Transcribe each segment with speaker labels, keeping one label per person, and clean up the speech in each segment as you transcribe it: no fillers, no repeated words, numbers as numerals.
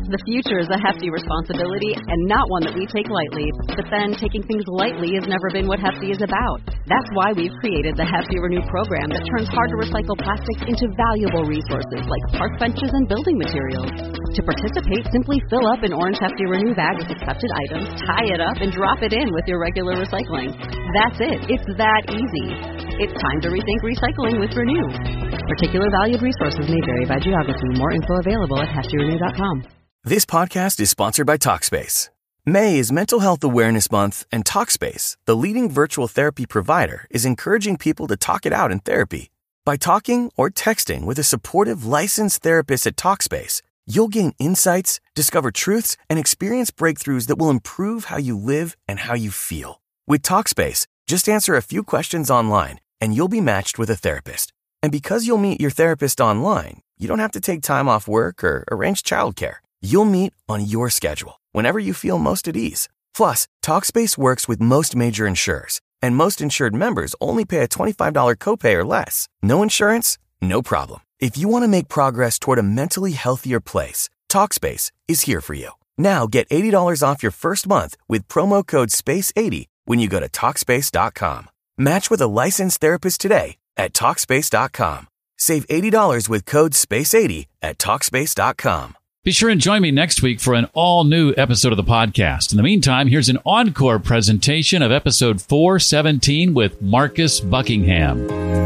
Speaker 1: The future is a hefty responsibility and not one that we take lightly. But then taking things lightly has never been what Hefty is about. That's why we've created the Hefty Renew program that turns hard-to-recycle plastics into valuable resources like park benches and building materials. To participate, simply fill up an orange Hefty Renew bag with accepted items, tie it up, and drop it in with your regular recycling. That's it. It's that easy. It's time to rethink recycling with Renew. Particular valued resources may vary by geography. More info available at heftyrenew.com.
Speaker 2: This podcast is sponsored by Talkspace. May is Mental Health Awareness Month, and Talkspace, the leading virtual therapy provider, is encouraging people to talk it out in therapy. By talking or texting with a supportive, licensed therapist at Talkspace, you'll gain insights, discover truths, and experience breakthroughs that will improve how you live and how you feel. With Talkspace, just answer a few questions online, and you'll be matched with a therapist. And because you'll meet your therapist online, you don't have to take time off work or arrange childcare. You'll meet on your schedule, whenever you feel most at ease. Plus, Talkspace works with most major insurers, and most insured members only pay a $25 copay or less. No insurance? No problem. If you want to make progress toward a mentally healthier place, Talkspace is here for you. Now get $80 off your first month with promo code SPACE80 when you go to Talkspace.com. Match with a licensed therapist today at Talkspace.com. Save $80 with code SPACE80 at Talkspace.com.
Speaker 3: Be sure and join me next week for an all-new episode of the podcast. In the meantime, here's an encore presentation of episode 417 with Marcus Buckingham.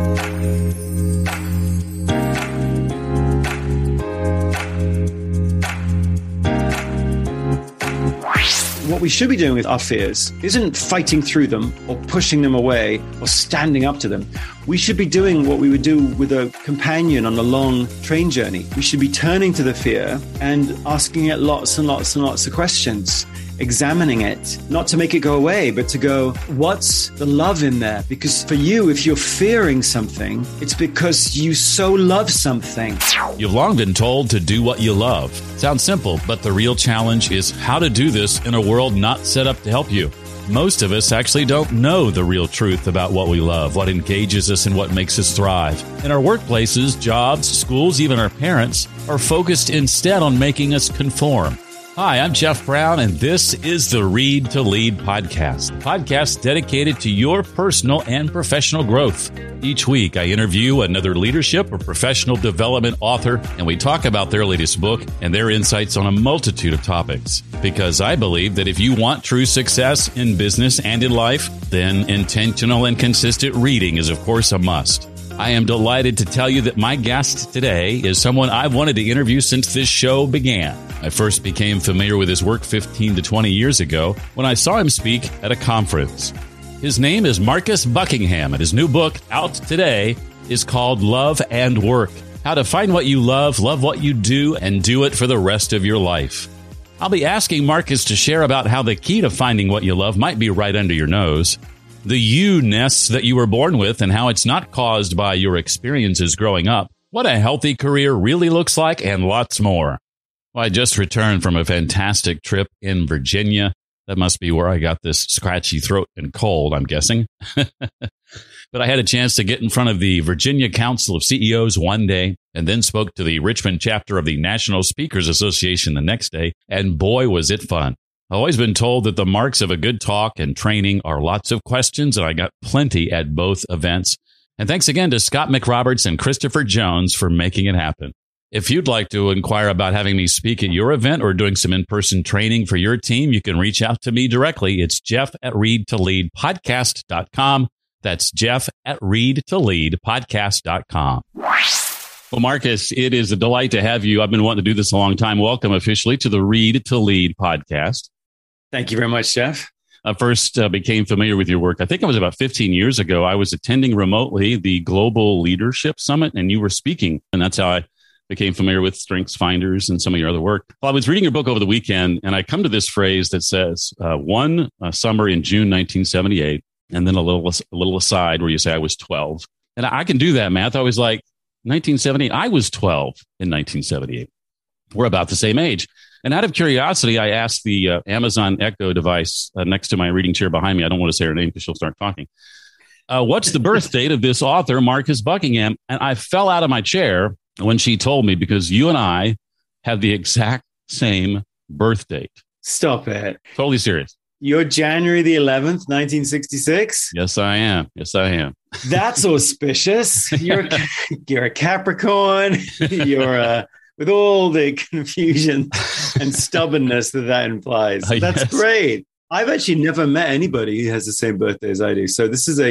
Speaker 4: What we should be doing with our fears isn't fighting through them or pushing them away or standing up to them. We should be doing what we would do with a companion on a long train journey. We should be turning to the fear and asking it lots and lots and lots of questions, examining it, not to make it go away, but to go, what's the love in there? Because for you, if you're fearing something, it's because you so love something.
Speaker 3: You've long been told to do what you love. Sounds simple, but the real challenge is how to do this in a world not set up to help you. Most of us actually don't know the real truth about what we love, what engages us, and what makes us thrive. In our workplaces, jobs, schools, even our parents are focused instead on making us conform. Hi, I'm Jeff Brown, and this is the Read to Lead podcast, a podcast dedicated to your personal and professional growth. Each week, I interview another leadership or professional development author, and we talk about their latest book and their insights on a multitude of topics. Because I believe that if you want true success in business and in life, then intentional and consistent reading is, of course, a must. I am delighted to tell you that my guest today is someone I've wanted to interview since this show began. I first became familiar with his work 15 to 20 years ago when I saw him speak at a conference. His name is Marcus Buckingham, and his new book, out today, is called Love and Work: How to Find What You Love, Love What You Do, and Do It for the Rest of Your Life. I'll be asking Marcus to share about how the key to finding what you love might be right under your nose, the you-ness that you were born with and how it's not caused by your experiences growing up, what a healthy career really looks like, and lots more. Well, I just returned from a fantastic trip in Virginia. That must be where I got this scratchy throat and cold, I'm guessing. But I had a chance to get in front of the Virginia Council of CEOs one day and then spoke to the Richmond chapter of the National Speakers Association the next day, and boy, was it fun. I've always been told that the marks of a good talk and training are lots of questions, and I got plenty at both events. And thanks again to Scott McRoberts and Christopher Jones for making it happen. If you'd like to inquire about having me speak at your event or doing some in-person training for your team, you can reach out to me directly. It's Jeff@readtoleadpodcast.com. That's Jeff@readtoleadpodcast.com. Well, Marcus, it is a delight to have you. I've been wanting to do this a long time. Welcome officially to the Read to Lead podcast.
Speaker 4: Thank you very much, Jeff.
Speaker 3: I first became familiar with your work. I think it was about 15 years ago. I was attending remotely the Global Leadership Summit, and you were speaking. And that's how I became familiar with Strengths Finders and some of your other work. Well, I was reading your book over the weekend, and I come to this phrase that says, one summer in June 1978, and then a little aside where you say I was 12. And I can do that math. I was like, 1978, I was 12 in 1978. We're about the same age. And out of curiosity, I asked the Amazon Echo device next to my reading chair behind me. I don't want to say her name because she'll start talking. What's the birth date of this author, Marcus Buckingham? And I fell out of my chair when she told me, because you and I have the exact same birth date.
Speaker 4: Stop it.
Speaker 3: Totally serious.
Speaker 4: You're January the 11th, 1966?
Speaker 3: Yes, I am.
Speaker 4: That's auspicious. You're a Capricorn. You're with all the confusion and stubbornness that implies. That's great. I've actually never met anybody who has the same birthday as I do. So this is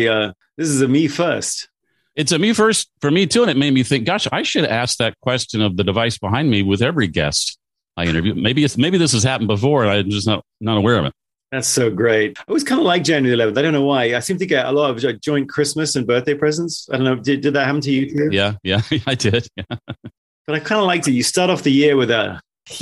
Speaker 4: a me first.
Speaker 3: It's a me first for me too. And it made me think, gosh, I should ask that question of the device behind me with every guest I interview. Maybe this has happened before and I'm just not aware of it.
Speaker 4: That's so great. I always kind of like January 11th. I don't know why. I seem to get a lot of joint Christmas and birthday presents. I don't know. Did that happen to you too?
Speaker 3: Yeah, I did. Yeah.
Speaker 4: But I kind of liked it. You start off the year with a,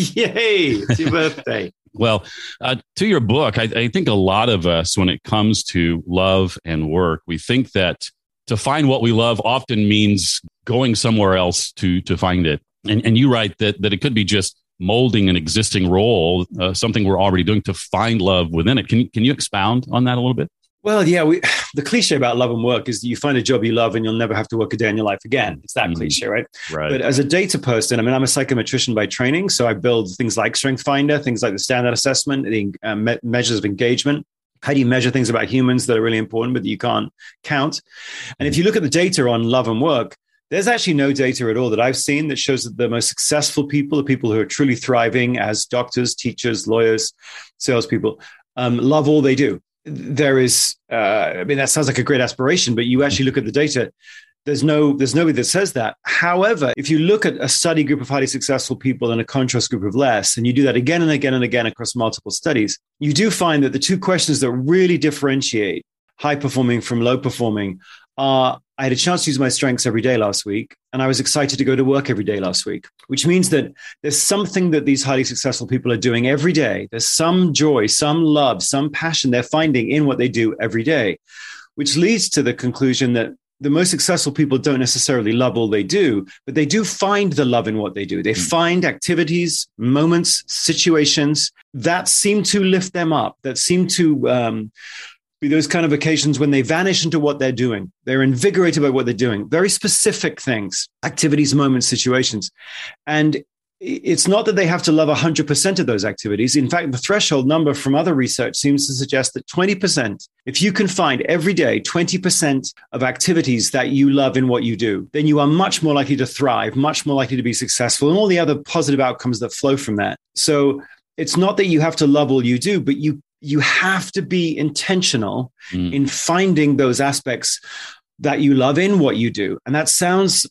Speaker 4: yay, it's your birthday.
Speaker 3: Well, to your book, I think a lot of us, when it comes to love and work, we think that to find what we love often means going somewhere else to find it. And you write that it could be just molding an existing role, something we're already doing to find love within it. Can you expound on that a little bit?
Speaker 4: Well, yeah, the cliche about love and work is that you find a job you love and you'll never have to work a day in your life again. It's that cliche, right?
Speaker 3: Right.
Speaker 4: But as a data person, I'm a psychometrician by training. So I build things like Strength Finder, things like the standard assessment, the measures of engagement. How do you measure things about humans that are really important, but that you can't count? And if you look at the data on love and work, there's actually no data at all that I've seen that shows that the most successful people, the people who are truly thriving as doctors, teachers, lawyers, salespeople, love all they do. There is, that sounds like a great aspiration, but you actually look at the data, there's nobody that says that. However, if you look at a study group of highly successful people and a contrast group of less, and you do that again and again and again across multiple studies, you do find that the two questions that really differentiate high performing from low performing are, I had a chance to use my strengths every day last week, and I was excited to go to work every day last week, which means that there's something that these highly successful people are doing every day. There's some joy, some love, some passion they're finding in what they do every day, which leads to the conclusion that the most successful people don't necessarily love all they do, but they do find the love in what they do. They find activities, moments, situations that seem to lift them up, that seem to be those kind of occasions when they vanish into what they're doing. They're invigorated by what they're doing. Very specific things, activities, moments, situations. And it's not that they have to love 100% of those activities. In fact, the threshold number from other research seems to suggest that 20%, if you can find every day 20% of activities that you love in what you do, then you are much more likely to thrive, much more likely to be successful, and all the other positive outcomes that flow from that. So it's not that you have to love all you do, but you have to be intentional in finding those aspects that you love in what you do. And that sounds,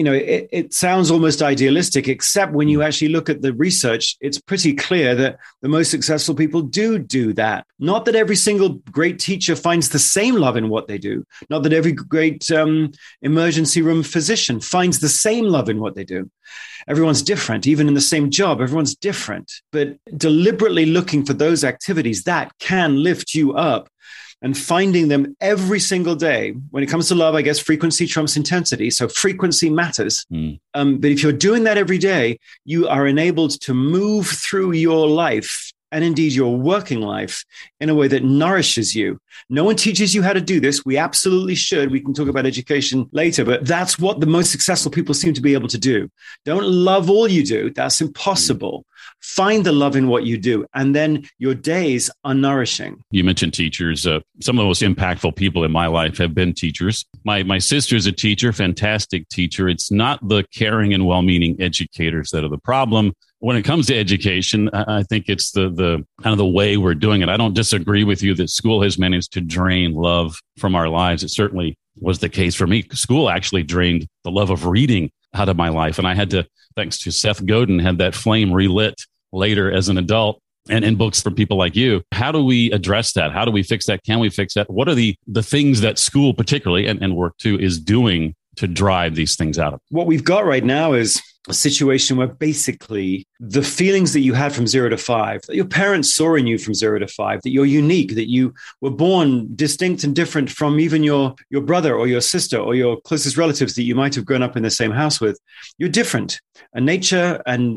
Speaker 4: it sounds almost idealistic, except when you actually look at the research, it's pretty clear that the most successful people do that. Not that every single great teacher finds the same love in what they do. Not that every great emergency room physician finds the same love in what they do. Everyone's different, even in the same job, everyone's different. But deliberately looking for those activities that can lift you up and finding them every single day. When it comes to love, I guess frequency trumps intensity. So frequency matters. But if you're doing that every day, you are enabled to move through your life and indeed your working life in a way that nourishes you. No one teaches you how to do this. We absolutely should. We can talk about education later, but that's what the most successful people seem to be able to do. Don't love all you do. That's impossible. Find the love in what you do, and then your days are nourishing.
Speaker 3: You mentioned teachers. Some of the most impactful people in my life have been teachers. My sister's a teacher, fantastic teacher. It's not the caring and well-meaning educators that are the problem. When it comes to education, I think it's the kind of the way we're doing it. I don't disagree with you that school has managed to drain love from our lives. It certainly was the case for me. School actually drained the love of reading out of my life. And I had to, thanks to Seth Godin, had that flame relit later as an adult and in books from people like you. How do we address that? How do we fix that? Can we fix that? What are the things that school particularly and work too is doing to drive these things out of?
Speaker 4: What we've got right now is a situation where basically the feelings that you had from 0 to 5, that your parents saw in you from 0 to 5, that you're unique, that you were born distinct and different from even your brother or your sister or your closest relatives that you might have grown up in the same house with. You're different. And nature and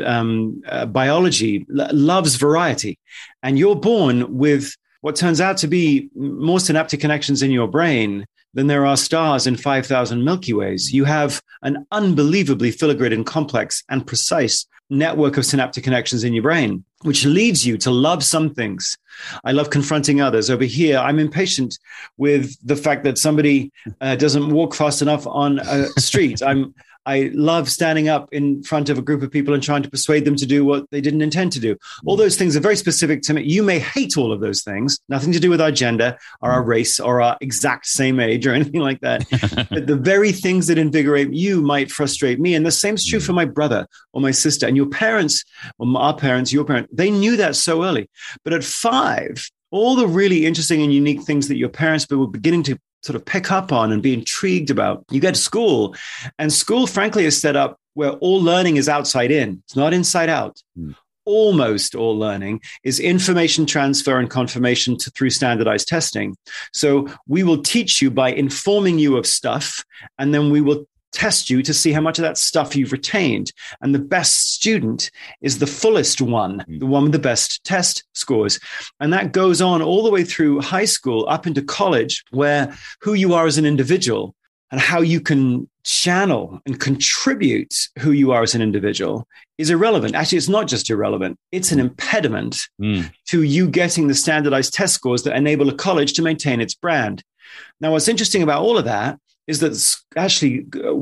Speaker 4: biology loves variety. And you're born with what turns out to be more synaptic connections in your brain than there are stars in 5,000 Milky Ways. You have an unbelievably filigrated and complex and precise network of synaptic connections in your brain, which leads you to love some things. I love confronting others. Over here, I'm impatient with the fact that somebody doesn't walk fast enough on a street. I love standing up in front of a group of people and trying to persuade them to do what they didn't intend to do. All those things are very specific to me. You may hate all of those things, nothing to do with our gender or our race or our exact same age or anything like that. But the very things that invigorate you might frustrate me. And the same is true for my brother or my sister. And your parents, or our parents, your parents, they knew that so early. But at 5, all the really interesting and unique things that your parents were beginning to sort of pick up on and be intrigued about. You get to school, and school, frankly, is set up where all learning is outside in. It's not inside out. Almost all learning is information transfer and confirmation through standardized testing. So we will teach you by informing you of stuff, and then we will test you to see how much of that stuff you've retained. And the best student is the fullest one, the one with the best test scores. And that goes on all the way through high school up into college, where who you are as an individual and how you can channel and contribute who you are as an individual is irrelevant. Actually, it's not just irrelevant. It's an impediment to you getting the standardized test scores that enable a college to maintain its brand. Now, what's interesting about all of that is that actually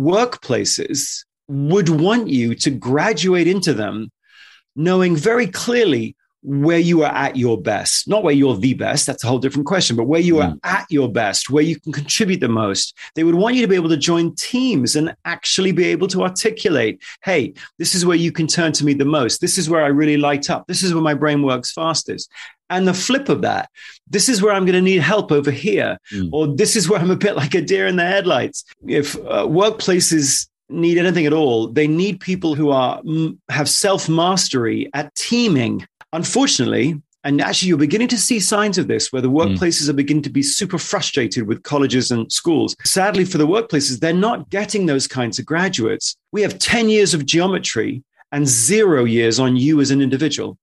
Speaker 4: workplaces would want you to graduate into them knowing very clearly where you are at your best, not where you're the best. That's a whole different question, but where you are at your best, where you can contribute the most. They would want you to be able to join teams and actually be able to articulate, hey, this is where you can turn to me the most. This is where I really light up. This is where my brain works fastest. And the flip of that, this is where I'm going to need help over here, or this is where I'm a bit like a deer in the headlights. If workplaces need anything at all, they need people who have self-mastery at teaming. Unfortunately, and actually you're beginning to see signs of this, where the workplaces are beginning to be super frustrated with colleges and schools. Sadly for the workplaces, they're not getting those kinds of graduates. We have 10 years of geometry and 0 years on you as an individual.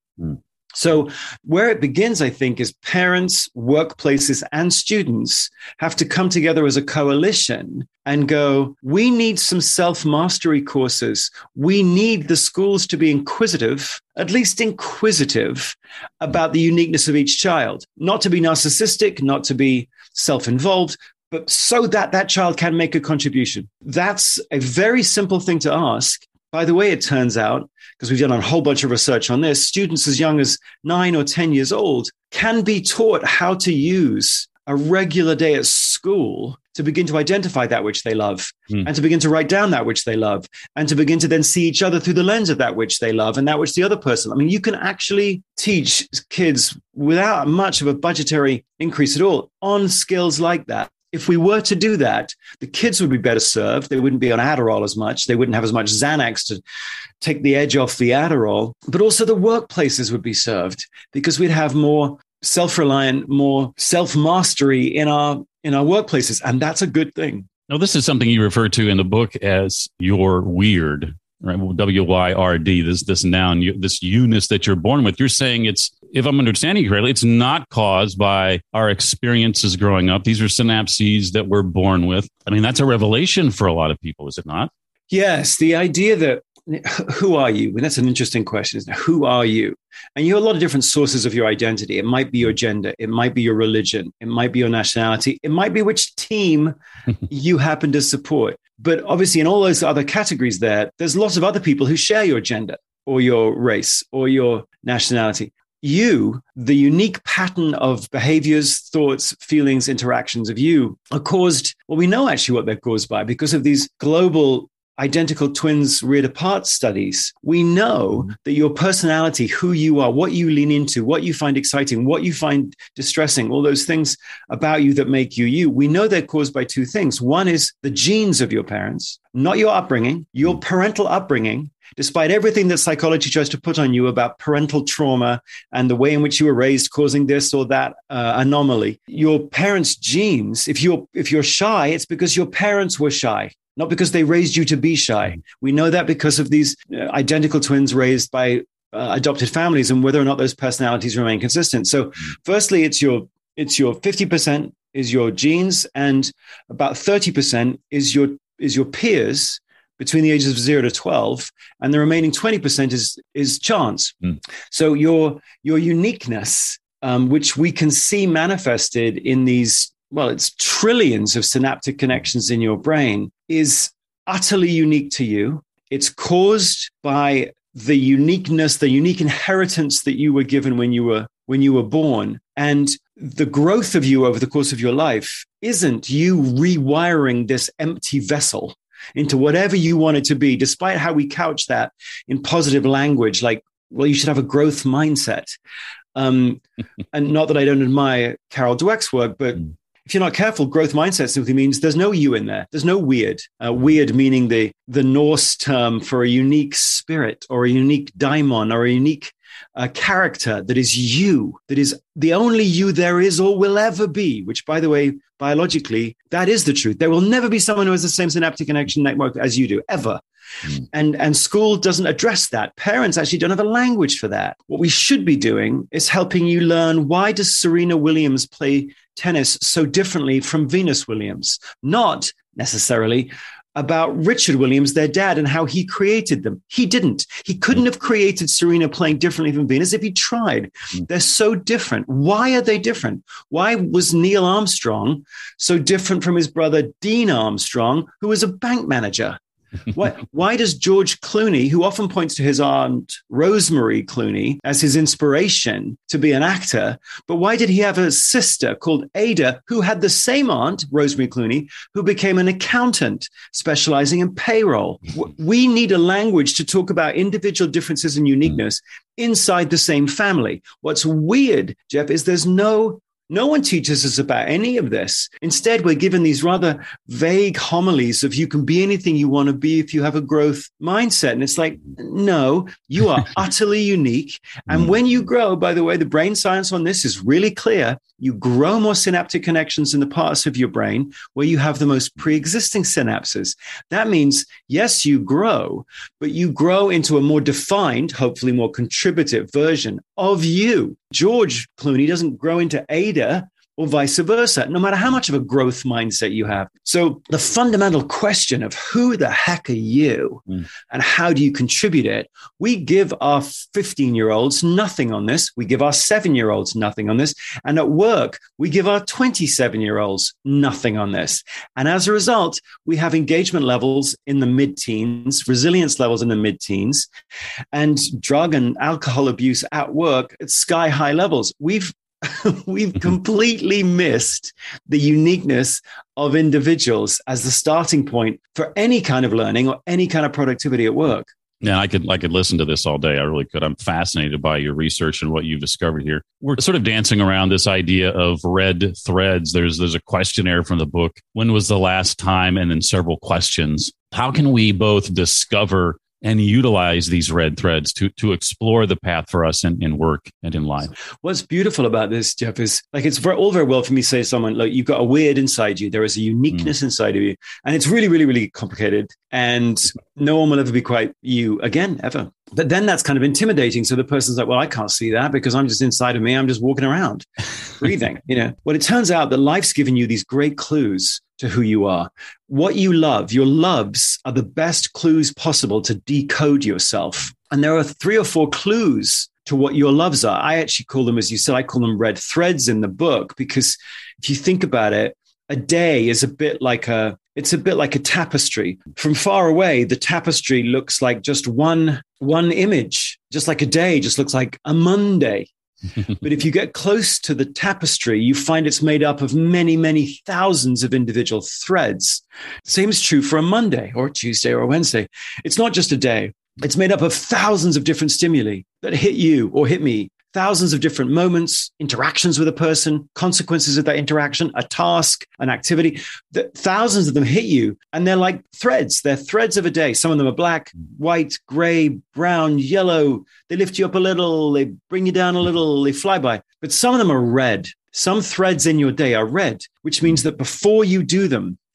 Speaker 4: So where it begins, I think, is parents, workplaces, and students have to come together as a coalition and go, we need some self-mastery courses. We need the schools to be inquisitive, at least inquisitive, about the uniqueness of each child. Not to be narcissistic, not to be self-involved, but so that that child can make a contribution. That's a very simple thing to ask. By the way, it turns out, because we've done a whole bunch of research on this, students as young as 9 or 10 years old can be taught how to use a regular day at school to begin to identify that which they love and to begin to write down that which they love and to begin to then see each other through the lens of that which they love and that which the other person. I mean, you can actually teach kids without much of a budgetary increase at all on skills like that. If we were to do that, the kids would be better served. They wouldn't be on Adderall as much. They wouldn't have as much Xanax to take the edge off the Adderall. But also the workplaces would be served because we'd have more self-reliant, more self-mastery in our workplaces. And that's a good thing.
Speaker 3: Now, this is something you refer to in the book as your weird, right? W-Y-R-D, this noun, this you-ness that you're born with. You're saying it's, if I'm understanding you correctly, it's not caused by our experiences growing up. These are synapses that we're born with. I mean, that's a revelation for a lot of people, is it not?
Speaker 4: Yes. The idea that, who are you? And that's an interesting question. Who are you? And you have a lot of different sources of your identity. It might be your gender. It might be your religion. It might be your nationality. It might be which team you happen to support. But obviously, in all those other categories there's lots of other people who share your gender or your race or your nationality. You, the unique pattern of behaviors, thoughts, feelings, interactions of you are caused, well, we know actually what they're caused by because of these global identical twins reared apart studies. We know that your personality, who you are, what you lean into, what you find exciting, what you find distressing, all those things about you that make you you, we know they're caused by two things. One is the genes of your parents, not your upbringing, your parental upbringing. Despite everything that psychology tries to put on you about parental trauma and the way in which you were raised causing this or that anomaly, your parents' genes, if you're shy, it's because your parents were shy, not because they raised you to be shy. We know that because of these identical twins raised by adopted families and whether or not those personalities remain consistent. So firstly, it's your 50% is your genes and about 30% is your peers, between the ages of 0 to 12, and the remaining 20% is chance. So your uniqueness, which we can see manifested in these, well, it's trillions of synaptic connections in your brain, is utterly unique to you. It's caused by the uniqueness, the unique inheritance that you were given when you were born. And the growth of you over the course of your life isn't you rewiring this empty vessel into whatever you want it to be, despite how we couch that in positive language, like, well, you should have a growth mindset. And not that I don't admire Carol Dweck's work, but if you're not careful, growth mindset simply means there's no you in there. There's no weird. Weird meaning the Norse term for a unique spirit or a unique daimon or a unique character that is you, that is the only you there is or will ever be, which, by the way, biologically, that is the truth. There will never be someone who has the same synaptic connection network as you do, ever. And school doesn't address that. Parents actually don't have a language for that. What we should be doing is helping you learn, why does Serena Williams play tennis so differently from Venus Williams? Not necessarily about Richard Williams, their dad, and how he created them. He didn't. He couldn't have created Serena playing differently from Venus if he tried. They're so different. Why are they different? Why was Neil Armstrong so different from his brother Dean Armstrong, who was a bank manager? Why does George Clooney, who often points to his aunt Rosemary Clooney as his inspiration to be an actor, but why did he have a sister called Ada who had the same aunt, Rosemary Clooney, who became an accountant specializing in payroll? We need a language to talk about individual differences and uniqueness inside the same family. What's weird, Jeff, is there's no one teaches us about any of this. Instead, we're given these rather vague homilies of you can be anything you want to be if you have a growth mindset. And it's like, no, you are utterly unique. And when you grow, by the way, the brain science on this is really clear. You grow more synaptic connections in the parts of your brain where you have the most pre-existing synapses. That means, yes, you grow, but you grow into a more defined, hopefully more contributive version of you. George Clooney doesn't grow into Ada or vice versa, no matter how much of a growth mindset you have. So the fundamental question of who the heck are you and how do you contribute it? We give our 15-year-olds nothing on this. We give our 7-year-olds nothing on this. And at work, we give our 27-year-olds nothing on this. And as a result, we have engagement levels in the mid-teens, resilience levels in the mid-teens, and drug and alcohol abuse at work at sky-high levels. We've completely missed the uniqueness of individuals as the starting point for any kind of learning or any kind of productivity at work.
Speaker 3: Yeah, I could listen to this all day. I really could. I'm fascinated by your research and what you've discovered here. We're sort of dancing around this idea of red threads. There's a questionnaire from the book. When was the last time? And then several questions. How can we both discover and utilize these red threads to explore the path for us in work and in life? What's
Speaker 4: beautiful about this, Jeff, is like it's all very well for me to say to someone, like, you've got a weird inside you. There is a uniqueness inside of you. And it's really, really, really complicated. And no one will ever be quite you again, ever. But then that's kind of intimidating. So the person's like, well, I can't see that because I'm just inside of me. I'm just walking around, breathing. Well, it turns out that life's given you these great clues to who you are. What you love, your loves are the best clues possible to decode yourself. And there are 3 or 4 clues to what your loves are. I actually call them, as you said, I call them red threads in the book, because if you think about it, a day is a bit like a tapestry. From far away, the tapestry looks like just one image, just like a day just looks like a Monday. But if you get close to the tapestry, you find it's made up of many, many thousands of individual threads. Same is true for a Monday or a Tuesday or a Wednesday. It's not just a day. It's made up of thousands of different stimuli that hit you or hit me. Thousands of different moments, interactions with a person, consequences of that interaction, a task, an activity. Thousands of them hit you, and they're like threads. They're threads of a day. Some of them are black, white, gray, brown, yellow. They lift you up a little. They bring you down a little. They fly by. But some of them are red. Some threads in your day are red, which means that before you do them,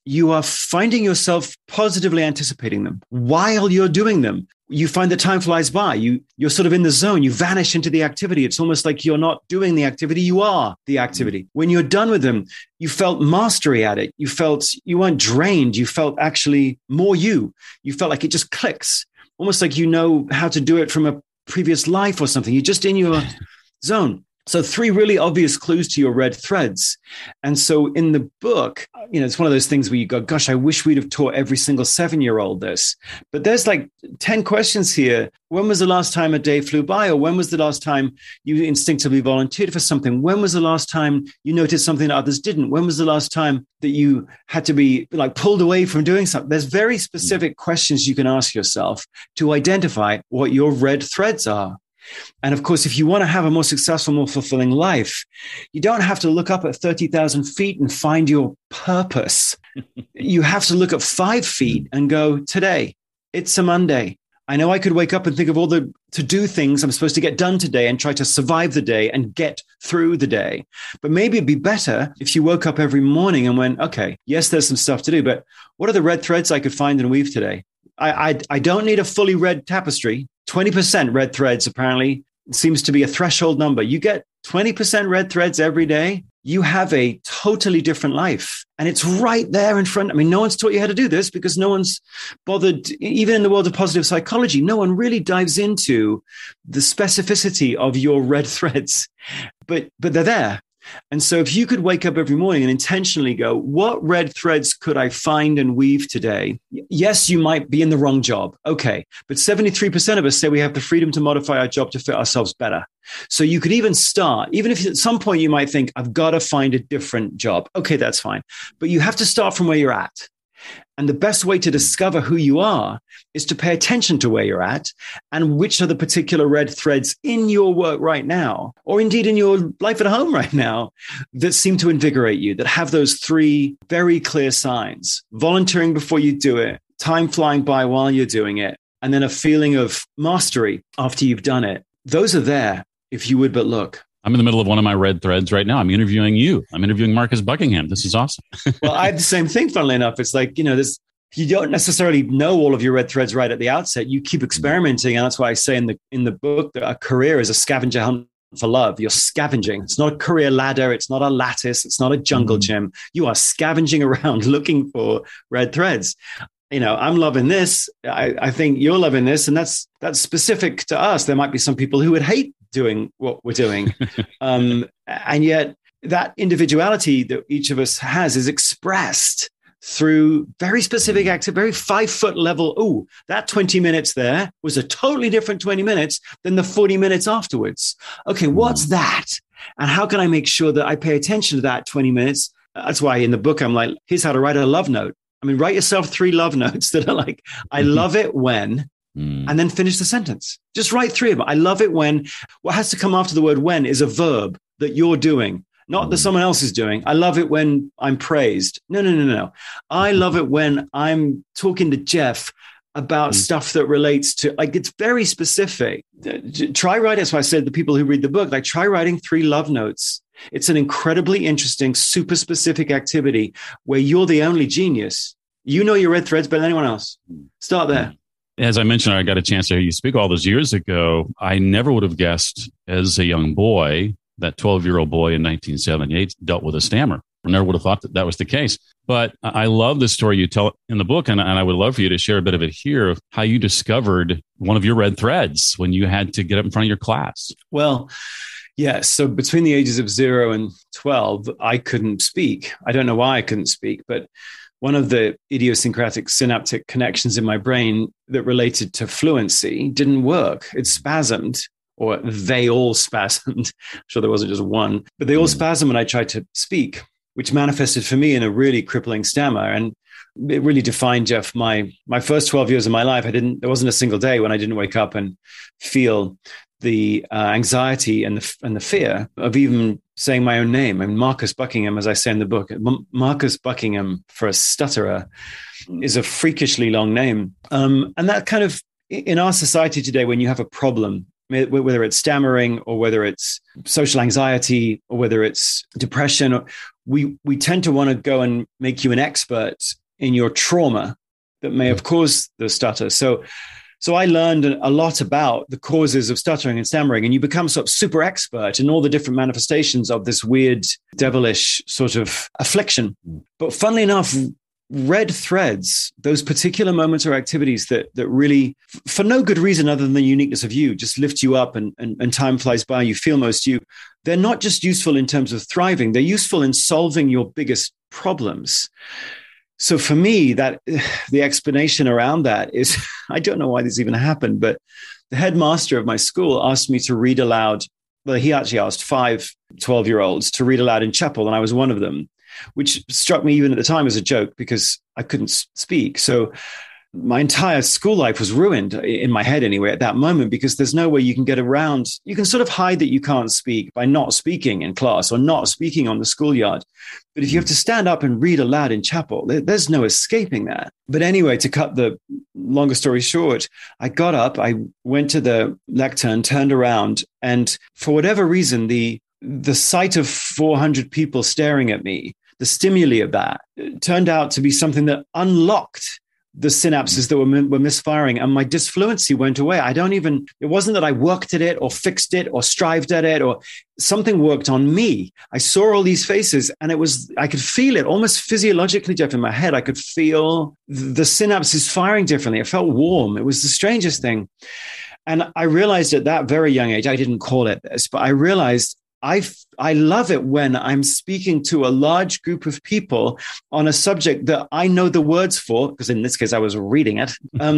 Speaker 4: you are finding yourself positively anticipating them while you're doing them. You find that time flies by. You're sort of in the zone. You vanish into the activity. It's almost like you're not doing the activity. You are the activity. When you're done with them, you felt mastery at it. You felt you weren't drained. You felt actually more you. You felt like it just clicks, almost like you know how to do it from a previous life or something. You're just in your zone. So 3 really obvious clues to your red threads. And so in the book, it's one of those things where you go, gosh, I wish we'd have taught every single 7-year-old this. But there's like 10 questions here. When was the last time a day flew by? Or when was the last time you instinctively volunteered for something? When was the last time you noticed something that others didn't? When was the last time that you had to be like pulled away from doing something? There's very specific questions you can ask yourself to identify what your red threads are. And of course, if you want to have a more successful, more fulfilling life, you don't have to look up at 30,000 feet and find your purpose. You have to look at 5 feet and go, today, it's a Monday. I know I could wake up and think of all the to-do things I'm supposed to get done today and try to survive the day and get through the day. But maybe it'd be better if you woke up every morning and went, okay, yes, there's some stuff to do, but what are the red threads I could find and weave today? I don't need a fully red tapestry. 20% red threads apparently seems to be a threshold number. You get 20% red threads every day, you have a totally different life. And it's right there in front. I mean, no one's taught you how to do this because no one's bothered, even in the world of positive psychology, no one really dives into the specificity of your red threads, but they're there. And so if you could wake up every morning and intentionally go, what red threads could I find and weave today? Yes, you might be in the wrong job. Okay. But 73% of us say we have the freedom to modify our job to fit ourselves better. So you could even start, even if at some point you might think, I've got to find a different job. Okay, that's fine. But you have to start from where you're at. And the best way to discover who you are is to pay attention to where you're at and which are the particular red threads in your work right now, or indeed in your life at home right now, that seem to invigorate you, that have those 3 very clear signs: volunteering before you do it, time flying by while you're doing it, and then a feeling of mastery after you've done it. Those are there if you would but look.
Speaker 3: I'm in the middle of one of my red threads right now. I'm interviewing you. I'm interviewing Marcus Buckingham. This is awesome.
Speaker 4: Well, I have the same thing, funnily enough. It's like, you don't necessarily know all of your red threads right at the outset. You keep experimenting. And that's why I say in the book that a career is a scavenger hunt for love. You're scavenging. It's not a career ladder. It's not a lattice. It's not a jungle gym. You are scavenging around looking for red threads. I'm loving this. I think you're loving this. And that's specific to us. There might be some people who would hate doing what we're doing. And yet that individuality that each of us has is expressed through very specific activity, very 5-foot level. Oh, that 20 minutes there was a totally different 20 minutes than the 40 minutes afterwards. Okay, what's that? And how can I make sure that I pay attention to that 20 minutes? That's why in the book, I'm like, here's how to write a love note. I mean, write yourself 3 love notes that are like, I love it when, and then finish the sentence. Just write 3 of them. I love it when. What has to come after the word when is a verb that you're doing, not that someone else is doing. I love it when I'm praised. No. I love it when I'm talking to Jeff about stuff that relates to, like, it's very specific. Try writing. That's why I said the people who read the book, like, try writing 3 love notes. It's an incredibly interesting, super specific activity where you're the only genius. You know your red threads better than anyone else. Start there.
Speaker 3: As I mentioned, I got a chance to hear you speak all those years ago. I never would have guessed as a young boy, that 12-year-old boy in 1978 dealt with a stammer. I never would have thought that was the case. But I love the story you tell in the book, and I would love for you to share a bit of it here, of how you discovered one of your red threads when you had to get up in front of your class.
Speaker 4: Well, yes. So between the ages of 0 and 12, I couldn't speak. I don't know why I couldn't speak, but one of the idiosyncratic synaptic connections in my brain that related to fluency didn't work. It spasmed, or they all spasmed. I'm sure there wasn't just one, but they all spasmed when I tried to speak, which manifested for me in a really crippling stammer. And it really defined, Jeff, my first 12 years of my life. There wasn't a single day when I didn't wake up and feel the anxiety and the fear of even saying my own name. I mean, Marcus Buckingham, as I say in the book, Marcus Buckingham for a stutterer is a freakishly long name. And that kind of, in our society today, when you have a problem, whether it's stammering or whether it's social anxiety or whether it's depression, we tend to want to go and make you an expert in your trauma that may have caused the stutter. So I learned a lot about the causes of stuttering and stammering, and you become sort of super expert in all the different manifestations of this weird, devilish sort of affliction. But funnily enough, red threads, those particular moments or activities that really, for no good reason other than the uniqueness of you, just lift you up and time flies by, you feel most you. They're not just useful in terms of thriving, they're useful in solving your biggest problems. So for me, that the explanation around that is, I don't know why this even happened, but the headmaster of my school asked me to read aloud. Well, he actually asked 5 12-year-olds to read aloud in chapel, and I was one of them, which struck me even at the time as a joke because I couldn't speak. So my entire school life was ruined, in my head anyway, at that moment, because there's no way you can get around. You can sort of hide that you can't speak by not speaking in class or not speaking on the schoolyard. But if you have to stand up and read aloud in chapel, there's no escaping that. But anyway, to cut the longer story short, I got up, I went to the lectern, turned around, and for whatever reason, the sight of 400 people staring at me, the stimuli of that, turned out to be something that unlocked the synapses that were misfiring, and my disfluency went away. It wasn't that I worked at it or fixed it or strived at it, or something worked on me. I saw all these faces, and I could feel it almost physiologically, Jeff, in my head. I could feel the synapses firing differently. It felt warm. It was the strangest thing. And I realized at that very young age, I didn't call it this, but I realized I love it when I'm speaking to a large group of people on a subject that I know the words for, because in this case, I was reading it.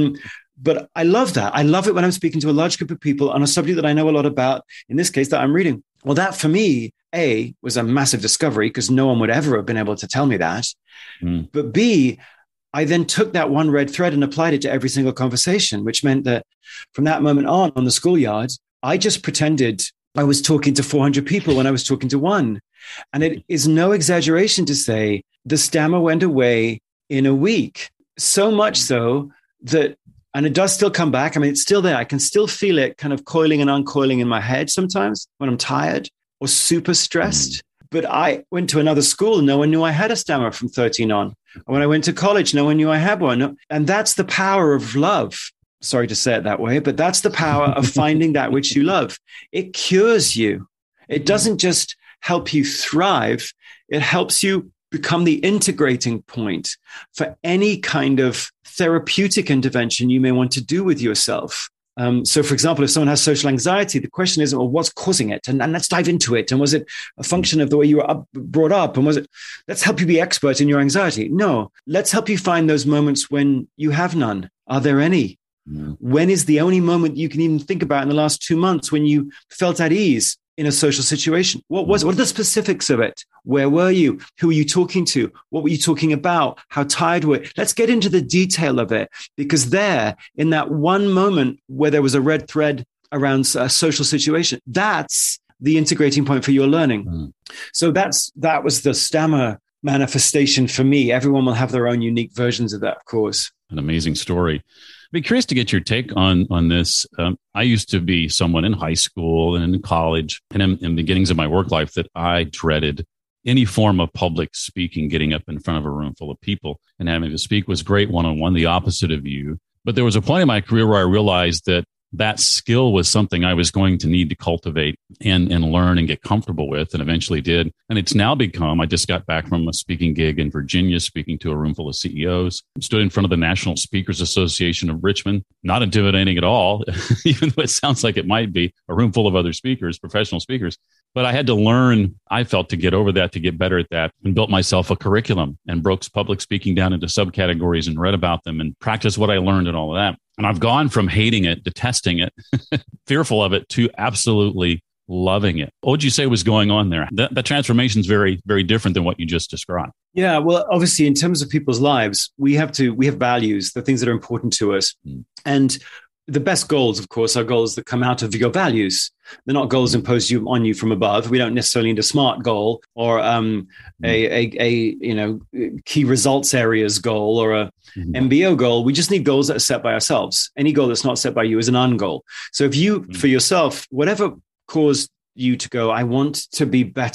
Speaker 4: But I love that. I love it when I'm speaking to a large group of people on a subject that I know a lot about, in this case, that I'm reading. Well, that for me, A, was a massive discovery because no one would ever have been able to tell me that. But B, I then took that one red thread and applied it to every single conversation, which meant that from that moment on the schoolyard, I just pretended I was talking to 400 people when I was talking to one. And it is no exaggeration to say the stammer went away in a week. So much so that, and it does still come back. I mean, it's still there. I can still feel it kind of coiling and uncoiling in my head sometimes when I'm tired or super stressed. But I went to another school. No one knew I had a stammer from 13 on. And when I went to college, no one knew I had one. And that's the power of love. Sorry to say it that way, but that's the power of finding that which you love. It cures you. It doesn't just help you thrive. It helps you become the integrating point for any kind of therapeutic intervention you may want to do with yourself. So, for example, if someone has social anxiety, the question isn't, well, what's causing it? And let's dive into it. And was it a function of the way you were brought up? And was it, let's help you be expert in your anxiety? No, let's help you find those moments when you have none. Are there any? When is the only moment you can even think about in the last 2 months when you felt at ease in a social situation? What are the specifics of it? Where were you? Who were you talking to? What were you talking about? How tired were you? Let's get into the detail of it, because there, in that one moment where there was a red thread around a social situation, that's the integrating point for your learning. So that was the stammer manifestation for me. Everyone will have their own unique versions of that, of course.
Speaker 3: An amazing story. I'd be curious to get your take on this. I used to be someone in high school and in college and in the beginnings of my work life that I dreaded any form of public speaking. Getting up in front of a room full of people and having to speak was great one-on-one, the opposite of you. But there was a point in my career where I realized that skill was something I was going to need to cultivate and learn and get comfortable with, and eventually did. And it's now become, I just got back from a speaking gig in Virginia, speaking to a room full of CEOs, stood in front of the National Speakers Association of Richmond, not intimidating at all, even though it sounds like it might be a room full of other speakers, professional speakers. But I had to learn, I felt, to get over that, to get better at that, and built myself a curriculum and broke public speaking down into subcategories and read about them and practiced what I learned and all of that. And I've gone from hating it, detesting it, fearful of it, to absolutely loving it. What would you say was going on there? That transformation is very, very different than what you just described.
Speaker 4: Yeah, well, obviously, in terms of people's lives, we have values, the things that are important to us. And the best goals, of course, are goals that come out of your values. They're not goals imposed on you from above. We don't necessarily need a SMART goal or a key results areas goal or a MBO goal. We just need goals that are set by ourselves. Any goal that's not set by you is an ungoal. So if you, for yourself, whatever caused you to go, I want to be better at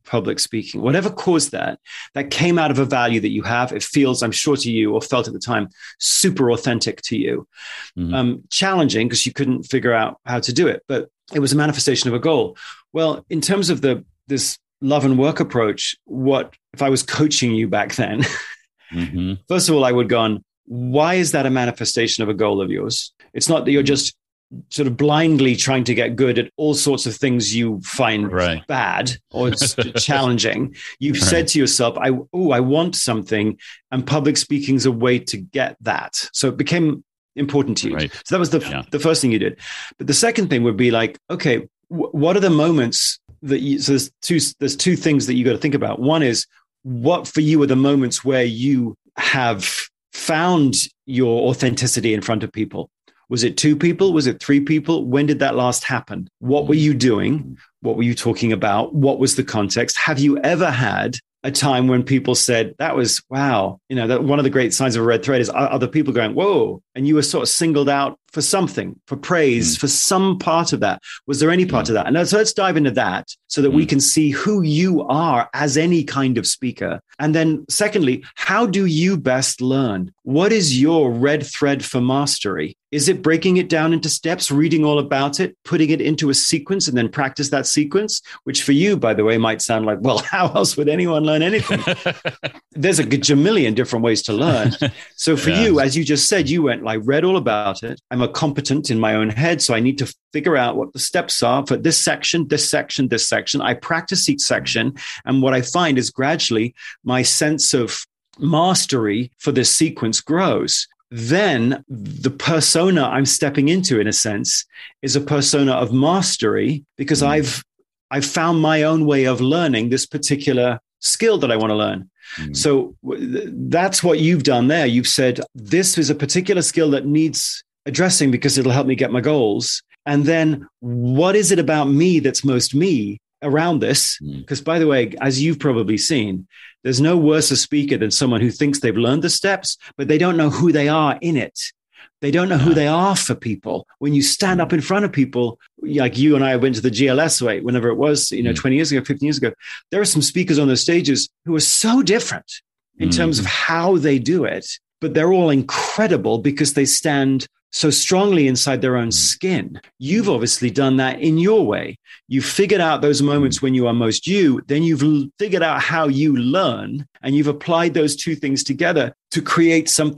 Speaker 4: public speaking, whatever caused that came out of a value that you have. It feels, I'm sure to you, or felt at the time, super authentic to you. Challenging because you couldn't figure out how to do it, but it was a manifestation of a goal. Well, in terms of this love and work approach, what if I was coaching you back then? First of all, I would go on, why is that a manifestation of a goal of yours? It's not that you're just sort of blindly trying to get good at all sorts of things you find bad or challenging. You've said to yourself, I want something, and public speaking is a way to get that. So it became important to you. So that was the first thing you did. But the second thing would be like, okay, what are the moments that so there's two things that you got to think about. One is, what for you are the moments where you have found your authenticity in front of people? Was it 2 people? Was it 3 people? When did that last happen? What were you doing? What were you talking about? What was the context? Have you ever had a time when people said, that was, wow, that one of the great signs of a red thread is other people going, whoa, and you were sort of singled out for something, for praise, for some part of that. Was there any part of that? And so let's dive into that so that we can see who you are as any kind of speaker. And then secondly, how do you best learn? What is your red thread for mastery? Is it breaking it down into steps, reading all about it, putting it into a sequence, and then practice that sequence, which for you, by the way, might sound like, well, how else would anyone learn anything? There's a gajillion different ways to learn. So for you, as you just said, you went like, read all about it. I'm a competent in my own head, so I need to figure out what the steps are for this section, this section, this section. I practice each section. And what I find is gradually my sense of mastery for this sequence grows. Then the persona I'm stepping into, in a sense, is a persona of mastery, because I've found my own way of learning this particular skill that I want to learn. So that's what you've done there. You've said, this is a particular skill that needs addressing because it'll help me get my goals. And then what is it about me that's most me around this? Because by the way, as you've probably seen, there's no worse a speaker than someone who thinks they've learned the steps, but they don't know who they are in it. They don't know who they are for people. When you stand up in front of people, like you and I went to the GLS, whenever it was, 20 years ago, 15 years ago, there are some speakers on those stages who are so different in terms of how they do it, but they're all incredible because they stand so strongly inside their own skin. You've obviously done that in your way. You've figured out those moments when you are most you, then you've figured out how you learn, and you've applied those two things together to create some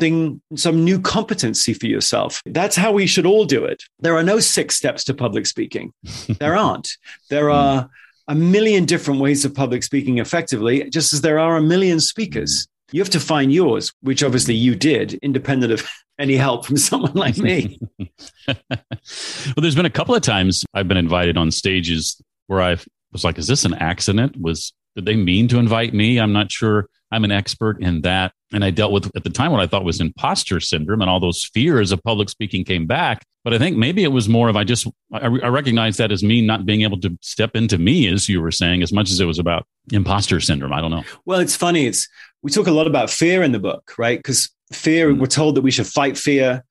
Speaker 4: new competency for yourself. That's how we should all do it. There are no 6 steps to public speaking. There aren't. There are a million different ways of public speaking effectively, just as there are a million speakers. You have to find yours, which obviously you did, independent of any help from someone like me.
Speaker 3: Well, there's been a couple of times I've been invited on stages where I was like, is this an accident? Did they mean to invite me? I'm not sure. I'm an expert in that. And I dealt with, at the time, what I thought was imposter syndrome, and all those fears of public speaking came back. But I think maybe it was more of I recognized that as me not being able to step into me, as you were saying, as much as it was about imposter syndrome. I don't know.
Speaker 4: Well, it's funny. We talk a lot about fear in the book, right? Because fear, we're told that we should fight fear,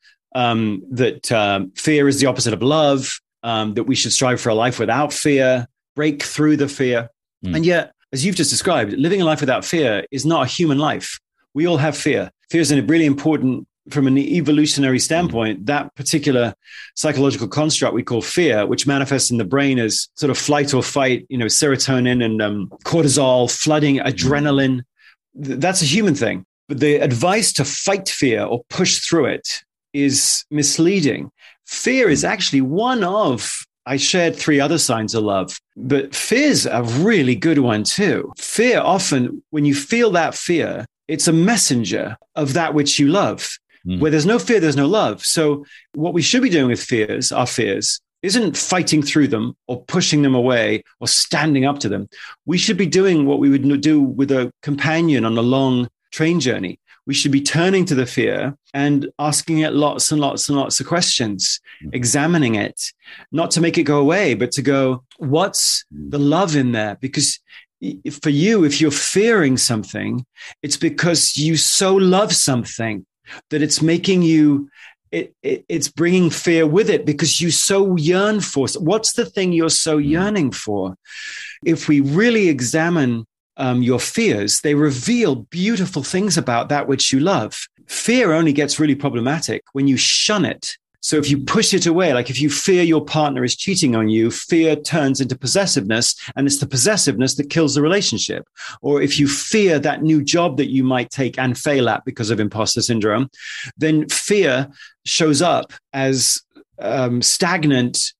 Speaker 4: that fear is the opposite of love, that we should strive for a life without fear, break through the fear. And yet, as you've just described, living a life without fear is not a human life. We all have fear. Fear is really important from an evolutionary standpoint. That particular psychological construct we call fear, which manifests in the brain as sort of flight or fight, serotonin and cortisol, flooding, adrenaline. That's a human thing. But the advice to fight fear or push through it is misleading. Fear is actually one of, I shared 3 other signs of love, but fear's a really good one too. Fear often, when you feel that fear, it's a messenger of that which you love. Where there's no fear, there's no love. So what we should be doing with our fears, isn't fighting through them or pushing them away or standing up to them. We should be doing what we would do with a companion on a long train journey. We should be turning to the fear and asking it lots and lots and lots of questions, examining it, not to make it go away, but to go, what's the love in there? Because for you, if you're fearing something, it's because you so love something that it's making you it's bringing fear with it because you so yearn for. What's the thing you're so yearning for? If we really examine your fears, they reveal beautiful things about that which you love. Fear only gets really problematic when you shun it. So if you push it away, like if you fear your partner is cheating on you, fear turns into possessiveness, and it's the possessiveness that kills the relationship. Or if you fear that new job that you might take and fail at because of imposter syndrome, then fear shows up as stagnant,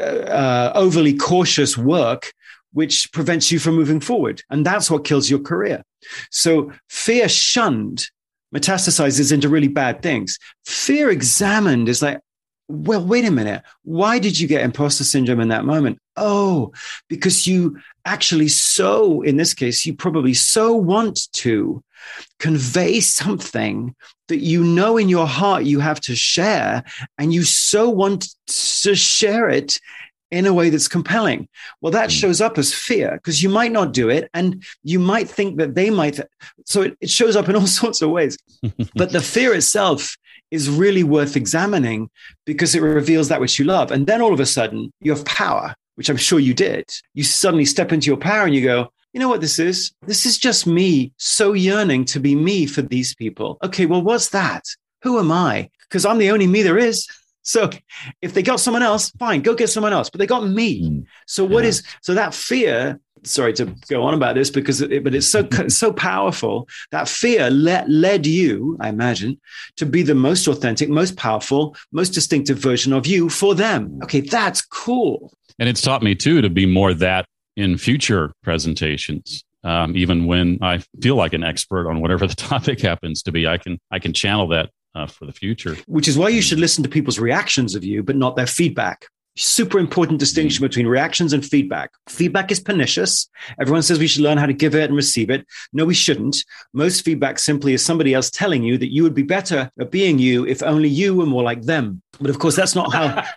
Speaker 4: overly cautious work, which prevents you from moving forward. And that's what kills your career. So fear shunned metastasizes into really bad things. Fear examined is like, well, wait a minute. Why did you get imposter syndrome in that moment? Oh, because you actually in this case, you probably so want to convey something that you know in your heart you have to share, and you so want to share it in a way that's compelling. Well, that shows up as fear because you might not do it, and you might think that they might. So it shows up in all sorts of ways. But the fear itself is really worth examining because it reveals that which you love. And then all of a sudden you have power, which I'm sure you did. You suddenly step into your power and you go, you know what this is? This is just me so yearning to be me for these people. Okay, well, what's that? Who am I? Because I'm the only me there is. So if they got someone else, fine, go get someone else. But they got me. So so that fear, sorry to go on about this but it's so powerful. That fear led you, I imagine, to be the most authentic, most powerful, most distinctive version of you for them. Okay, that's cool.
Speaker 3: And it's taught me too to be more that in future presentations. Even when I feel like an expert on whatever the topic happens to be, I can channel that for the future.
Speaker 4: Which is why you should listen to people's reactions of you, but not their feedback. Super important distinction between reactions and feedback. Feedback is pernicious. Everyone says we should learn how to give it and receive it. No, we shouldn't. Most feedback simply is somebody else telling you that you would be better at being you if only you were more like them. But of course, that's not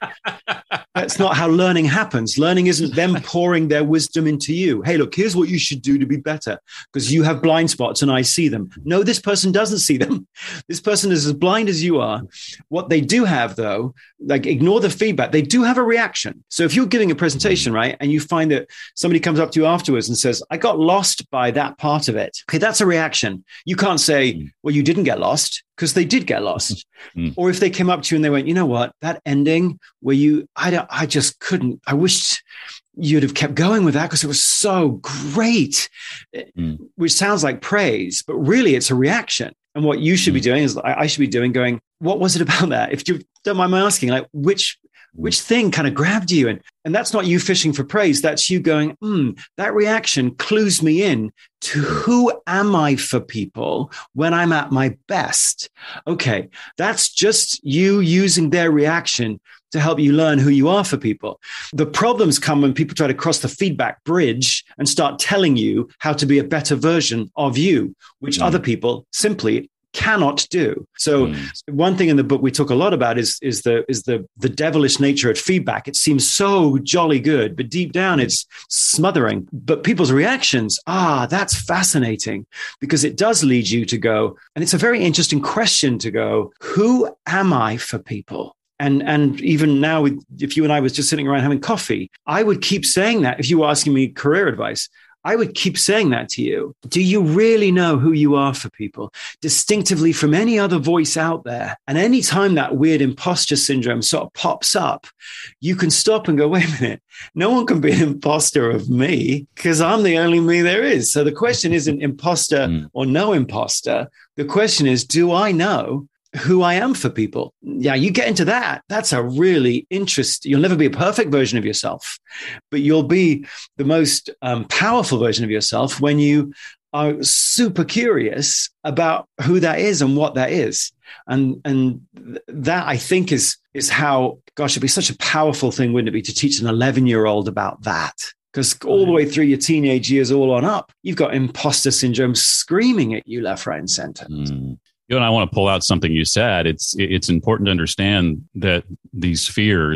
Speaker 4: how learning happens. Learning isn't them pouring their wisdom into you. Hey, look, here's what you should do to be better because you have blind spots and I see them. No, this person doesn't see them. This person is as blind as you are. What they do have, though, like ignore the feedback. They do have a reaction. So if you're giving a presentation, right, and you find that somebody comes up to you afterwards and says, I got lost by that part of it. Okay, that's a reaction. You can't say, well, you didn't get lost, because they did get lost. Or if they came up to you and they went, you know what, that ending where I just couldn't, I wished you'd have kept going with that because it was so great, which sounds like praise, but really it's a reaction. And what you should be doing is I should be doing going, what was it about that? If you don't mind my asking, like which thing kind of grabbed you? And that's not you fishing for praise. That's you going, that reaction clues me in to who am I for people when I'm at my best. Okay, that's just you using their reaction to help you learn who you are for people. The problems come when people try to cross the feedback bridge and start telling you how to be a better version of you, which other people simply cannot do. So one thing in the book we talk a lot about is the devilish nature of feedback. It seems so jolly good, but deep down it's smothering. But people's reactions, that's fascinating because it does lead you to go, and it's a very interesting question to go, who am I for people? And even now, if you and I was just sitting around having coffee, I would keep saying that. If you were asking me career advice, I would keep saying that to you. Do you really know who you are for people distinctively from any other voice out there? And anytime that weird imposter syndrome sort of pops up, you can stop and go, wait a minute, no one can be an imposter of me because I'm the only me there is. So the question isn't imposter or no imposter. The question is, do I know who I am for people? Yeah, you get into that. That's a really you'll never be a perfect version of yourself, but you'll be the most powerful version of yourself when you are super curious about who that is and what that is. And that I think is how, gosh, it'd be such a powerful thing, wouldn't it be, to teach an 11-year-old about that? Because all the way through your teenage years, all on up, you've got imposter syndrome screaming at you left, right, and center.
Speaker 3: You know, and I want to pull out something you said. It's important to understand that these fears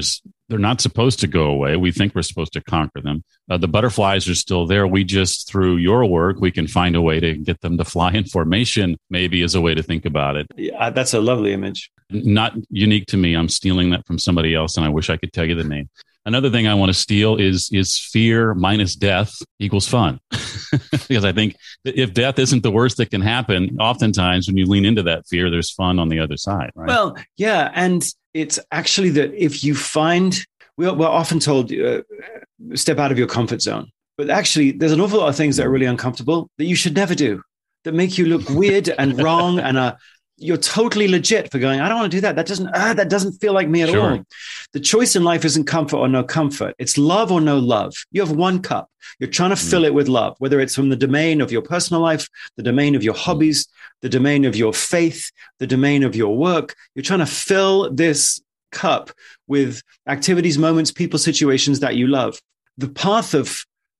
Speaker 3: They're not supposed to go away. We think we're supposed to conquer them. The butterflies are still there. We just, through your work, we can find a way to get them to fly in formation, maybe is a way to think about it.
Speaker 4: Yeah, that's a lovely image.
Speaker 3: Not unique to me. I'm stealing that from somebody else, and I wish I could tell you the name. Another thing I want to steal is fear minus death equals fun. Because I think that if death isn't the worst that can happen, oftentimes when you lean into that fear, there's fun on the other side, right?
Speaker 4: Well, yeah. And it's actually that if you find, we're often told, step out of your comfort zone. But actually, there's an awful lot of things that are really uncomfortable that you should never do, that make you look weird and wrong, and you're totally legit for going, I don't want to do that. That doesn't feel like me at all. The choice in life isn't comfort or no comfort. It's love or no love. You have one cup. You're trying to fill it with love, whether it's from the domain of your personal life, the domain of your hobbies, the domain of your faith, the domain of your work. You're trying to fill this cup with activities, moments, people, situations that you love. The path of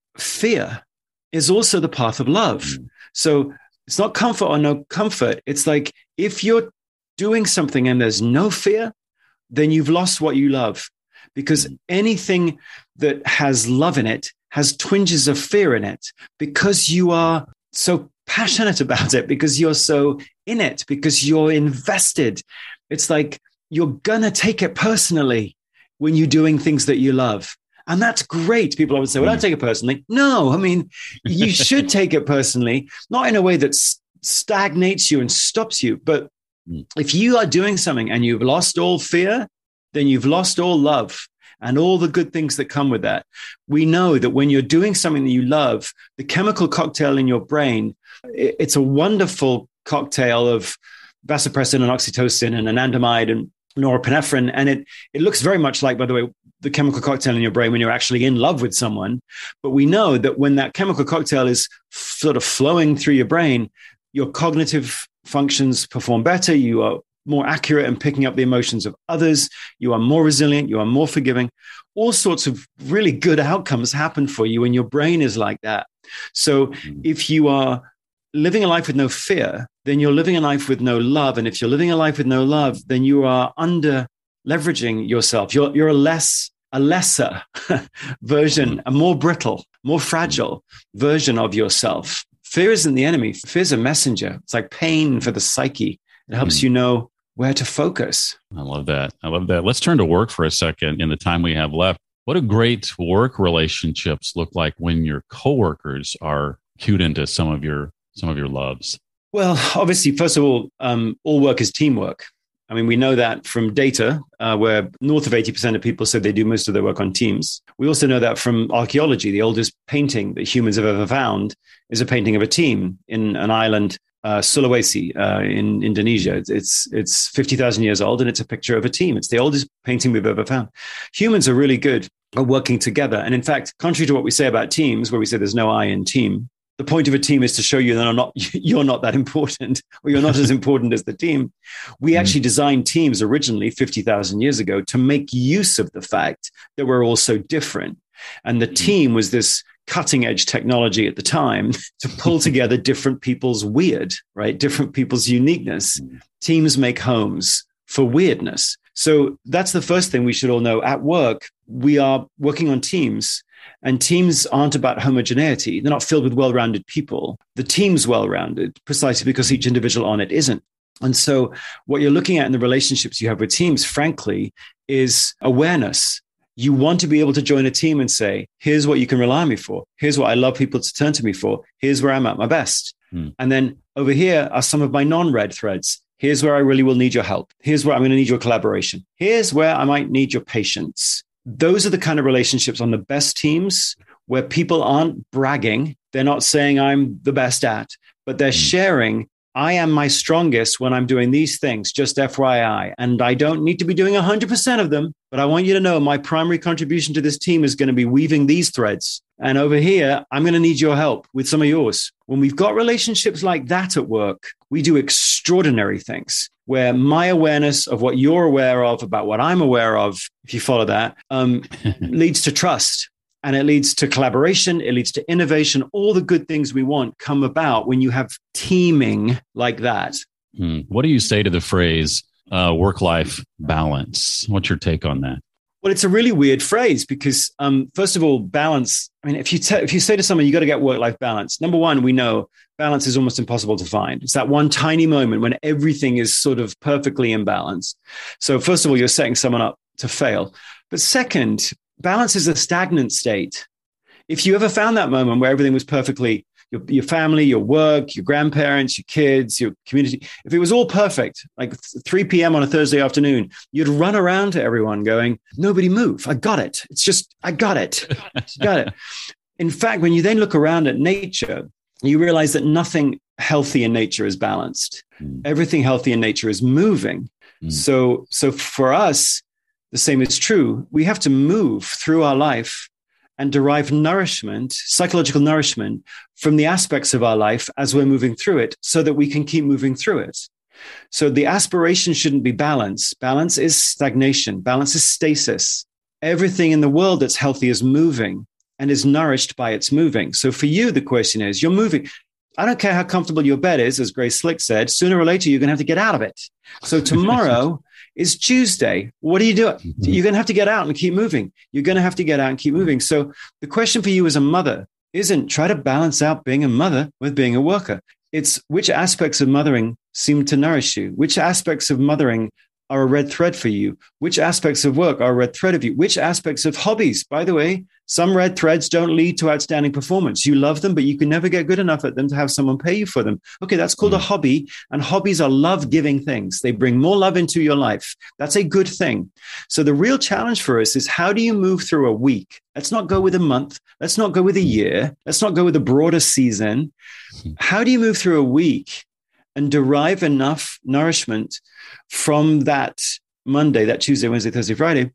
Speaker 4: fear is also the path of love. So it's not comfort or no comfort. It's like if you're doing something and there's no fear, then you've lost what you love, because anything that has love in it has twinges of fear in it, because you are so passionate about it, because you're so in it, because you're invested. It's like you're going to take it personally when you're doing things that you love. And that's great. People always say, well, don't take it personally. No, I mean, you should take it personally, not in a way that stagnates you and stops you. But if you are doing something and you've lost all fear, then you've lost all love and all the good things that come with that. We know that when you're doing something that you love, the chemical cocktail in your brain, it's a wonderful cocktail of vasopressin and oxytocin and anandamide and norepinephrine. And it looks very much like, by the way, the chemical cocktail in your brain when you're actually in love with someone. But we know that when that chemical cocktail is sort of flowing through your brain, your cognitive functions perform better. You are more accurate in picking up the emotions of others. You are more resilient. You are more forgiving. All sorts of really good outcomes happen for you when your brain is like that. So if you are living a life with no fear, then you're living a life with no love. And if you're living a life with no love, then you are under leveraging yourself. You're a lesser version, a more brittle, more fragile version of yourself. Fear isn't the enemy. Fear is a messenger. It's like pain for the psyche. It helps you know where to focus.
Speaker 3: I love that. Let's turn to work for a second in the time we have left. What do great work relationships look like when your coworkers are cued into some of your loves?
Speaker 4: Well, obviously, first of all work is teamwork. I mean, we know that from data where north of 80% of people said they do most of their work on teams. We also know that from archaeology. The oldest painting that humans have ever found is a painting of a team in an island, Sulawesi in Indonesia. It's 50,000 years old, and it's a picture of a team. It's the oldest painting we've ever found. Humans are really good at working together. And in fact, contrary to what we say about teams, where we say there's no I in team, the point of a team is to show you that you're not that important, or you're not as important as the team. We actually designed teams originally 50,000 years ago to make use of the fact that we're all so different. And the team was this cutting edge technology at the time to pull together different people's weird, right? Different people's uniqueness. Teams make homes for weirdness. So that's the first thing we should all know. At work, we are working on teams. And teams aren't about homogeneity. They're not filled with well-rounded people. The team's well-rounded precisely because each individual on it isn't. And so what you're looking at in the relationships you have with teams, frankly, is awareness. You want to be able to join a team and say, here's what you can rely on me for. Here's what I love people to turn to me for. Here's where I'm at my best. And then over here are some of my non-red threads. Here's where I really will need your help. Here's where I'm going to need your collaboration. Here's where I might need your patience. Those are the kind of relationships on the best teams where people aren't bragging. They're not saying I'm the best at, but they're sharing, I am my strongest when I'm doing these things, just FYI. And I don't need to be doing 100% of them, but I want you to know my primary contribution to this team is going to be weaving these threads. And over here, I'm going to need your help with some of yours. When we've got relationships like that at work, we do extraordinary things where my awareness of what you're aware of about what I'm aware of, if you follow that, leads to trust. And it leads to collaboration. It leads to innovation. All the good things we want come about when you have teaming like that.
Speaker 3: What do you say to the phrase work-life balance? What's your take on that?
Speaker 4: Well, it's a really weird phrase because, first of all, balance. I mean, if you say to someone, you got to get work-life balance. Number one, we know balance is almost impossible to find. It's that one tiny moment when everything is sort of perfectly in balance. So first of all, you're setting someone up to fail. But second, balance is a stagnant state. If you ever found that moment where everything was perfectly, your family, your work, your grandparents, your kids, your community, if it was all perfect, like 3 p.m. on a Thursday afternoon, you'd run around to everyone going, nobody move. I got it. It's just, I got it. Got it. In fact, when you then look around at nature, you realize that nothing healthy in nature is balanced. Everything healthy in nature is moving. So for us, the same is true. We have to move through our life and derive nourishment, psychological nourishment, from the aspects of our life as we're moving through it so that we can keep moving through it. So the aspiration shouldn't be balance. Balance is stagnation. Balance is stasis. Everything in the world that's healthy is moving and is nourished by its moving. So for you, the question is, you're moving. I don't care how comfortable your bed is, as Grace Slick said, sooner or later, you're going to have to get out of it. So tomorrow is Tuesday. What are you doing? You're going to have to get out and keep moving. You're going to have to get out and keep moving. So the question for you as a mother isn't try to balance out being a mother with being a worker. It's which aspects of mothering seem to nourish you? Which aspects of mothering are a red thread for you? Which aspects of work are a red thread of you? Which aspects of hobbies? By the way, some red threads don't lead to outstanding performance. You love them, but you can never get good enough at them to have someone pay you for them. Okay, that's called a hobby. And hobbies are love-giving things. They bring more love into your life. That's a good thing. So the real challenge for us is how do you move through a week? Let's not go with a month. Let's not go with a year. Let's not go with a broader season. How do you move through a week and derive enough nourishment from that Monday, that Tuesday, Wednesday, Thursday, Friday,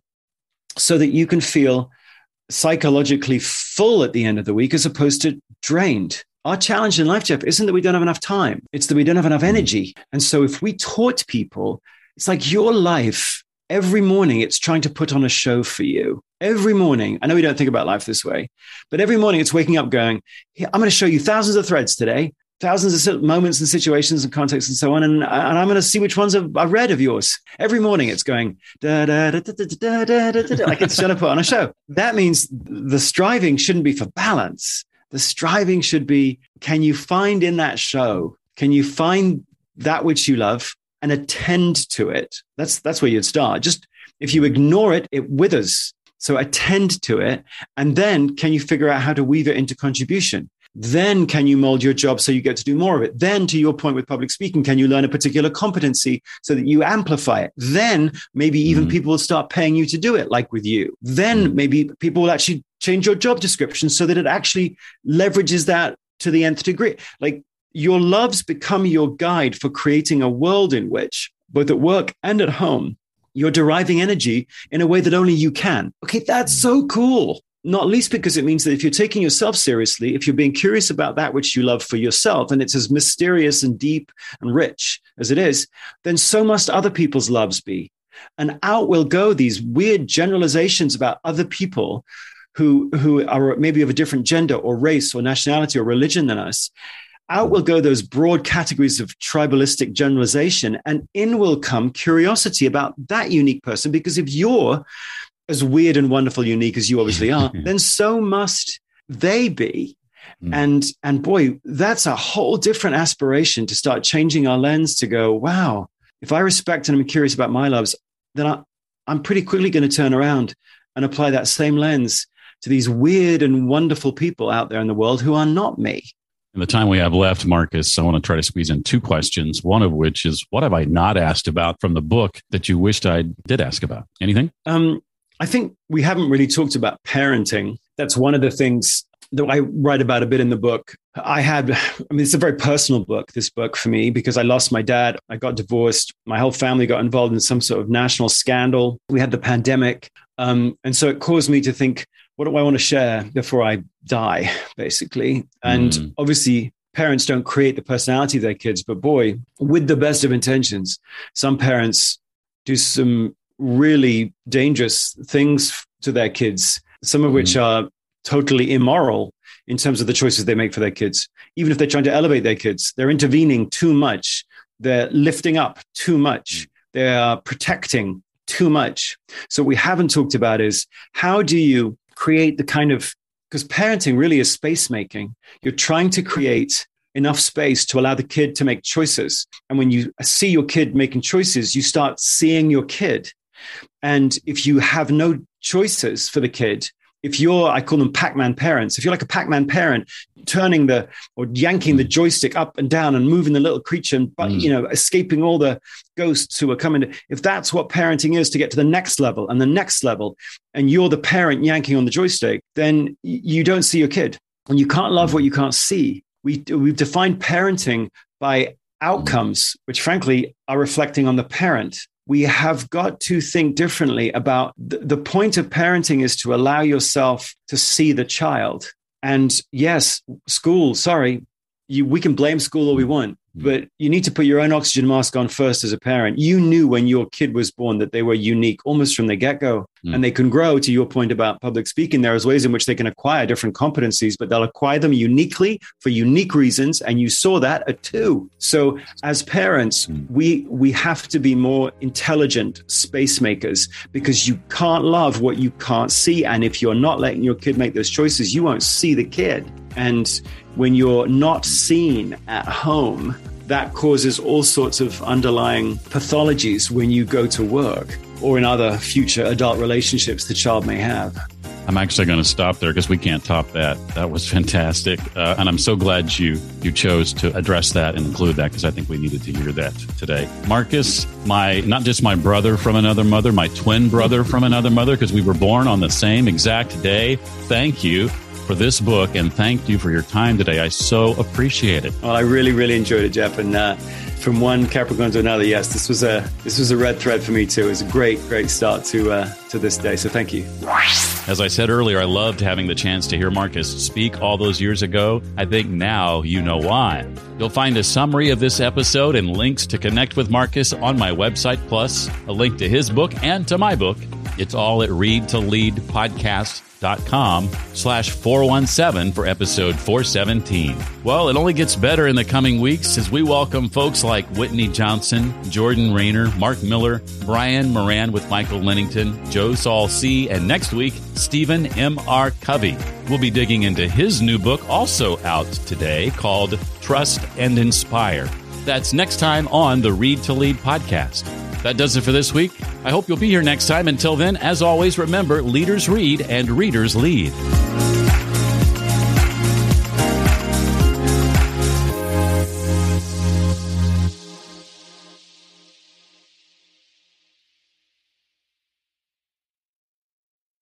Speaker 4: so that you can feel psychologically full at the end of the week as opposed to drained? Our challenge in life, Jeff, isn't that we don't have enough time. It's that we don't have enough energy. And so if we taught people, it's like your life, every morning it's trying to put on a show for you. Every morning, I know we don't think about life this way, but every morning it's waking up going, I'm going to show you thousands of threads today, thousands of moments and situations and contexts and so on. And I'm going to see which ones I've read of yours. Every morning it's going, da, da, da, da, da, da, da, da, like it's going to put on a show. That means the striving shouldn't be for balance. The striving should be, can you find in that show, can you find that which you love and attend to it? That's where you'd start. Just if you ignore it, it withers. So attend to it. And then can you figure out how to weave it into contribution? Then can you mold your job so you get to do more of it? Then, to your point with public speaking, can you learn a particular competency so that you amplify it? Then maybe even people will start paying you to do it, like with you. Then maybe people will actually change your job description so that it actually leverages that to the nth degree. Like your loves become your guide for creating a world in which, both at work and at home, you're deriving energy in a way that only you can. Okay, that's so cool. Not least because it means that if you're taking yourself seriously, if you're being curious about that which you love for yourself, and it's as mysterious and deep and rich as it is, then so must other people's loves be. And out will go these weird generalizations about other people who are maybe of a different gender or race or nationality or religion than us. Out will go those broad categories of tribalistic generalization, and in will come curiosity about that unique person, because if you're as weird and wonderful, unique as you obviously are, then so must they be. And boy, that's a whole different aspiration to start changing our lens to go, wow, if I respect and I'm curious about my loves, then I'm pretty quickly going to turn around and apply that same lens to these weird and wonderful people out there in the world who are not me.
Speaker 3: In the time we have left, Marcus, I want to try to squeeze in 2 questions, one of which is, what have I not asked about from the book that you wished I did ask about? Anything?
Speaker 4: I think we haven't really talked about parenting. That's one of the things that I write about a bit in the book. It's a very personal book, this book for me, because I lost my dad. I got divorced. My whole family got involved in some sort of national scandal. We had the pandemic. And so it caused me to think, what do I want to share before I die, basically? And obviously, parents don't create the personality of their kids, but boy, with the best of intentions, some parents do some really dangerous things to their kids, some of which are totally immoral in terms of the choices they make for their kids. Even if they're trying to elevate their kids, they're intervening too much. They're lifting up too much. They're protecting too much. So what we haven't talked about is how do you create the kind of, because parenting really is space making. You're trying to create enough space to allow the kid to make choices. And when you see your kid making choices, you start seeing your kid. And if you have no choices for the kid, if you're, I call them Pac-Man parents, if you're like a Pac-Man parent, turning or yanking the joystick up and down and moving the little creature and, escaping all the ghosts who are coming, if that's what parenting is to get to the next level and the next level, and you're the parent yanking on the joystick, then you don't see your kid. And you can't love what you can't see. We've defined parenting by outcomes, which frankly are reflecting on the parent. We have got to think differently about the point of parenting is to allow yourself to see the child. And yes, school, we can blame school all we want, but you need to put your own oxygen mask on first as a parent. You knew when your kid was born that they were unique almost from the get-go. And they can grow, to your point about public speaking. There is ways in which they can acquire different competencies, but they'll acquire them uniquely for unique reasons. And you saw that at 2. So as parents, we have to be more intelligent space makers, because you can't love what you can't see. And if you're not letting your kid make those choices, you won't see the kid. And when you're not seen at home, that causes all sorts of underlying pathologies when you go to work or in other future adult relationships the child may have.
Speaker 3: I'm actually going to stop there because we can't top that. That was fantastic. And I'm so glad you chose to address that and include that, because I think we needed to hear that today. Marcus, not just my brother from another mother, my twin brother from another mother, because we were born on the same exact day. Thank you for this book, and thank you for your time today. I so appreciate it.
Speaker 4: Well, I really, really enjoyed it, Jeff. And from one Capricorn to another, yes, this was a red thread for me too. It was a great start to this day. So thank you.
Speaker 3: As I said earlier, I loved having the chance to hear Marcus speak all those years ago. I think now you know why. You'll find a summary of this episode and links to connect with Marcus on my website, plus a link to his book and to my book. It's all at readtoleadpodcast.com/417 for episode 417. Well, it only gets better in the coming weeks as we welcome folks like Whitney Johnson, Jordan Rayner, Mark Miller, Brian Moran with Michael Lennington, Joe Saul C., and next week, Stephen M.R. Covey. We'll be digging into his new book, also out today, called Trust and Inspire. That's next time on the Read to Lead podcast. That does it for this week. I hope you'll be here next time. Until then, as always, remember, leaders read and readers lead.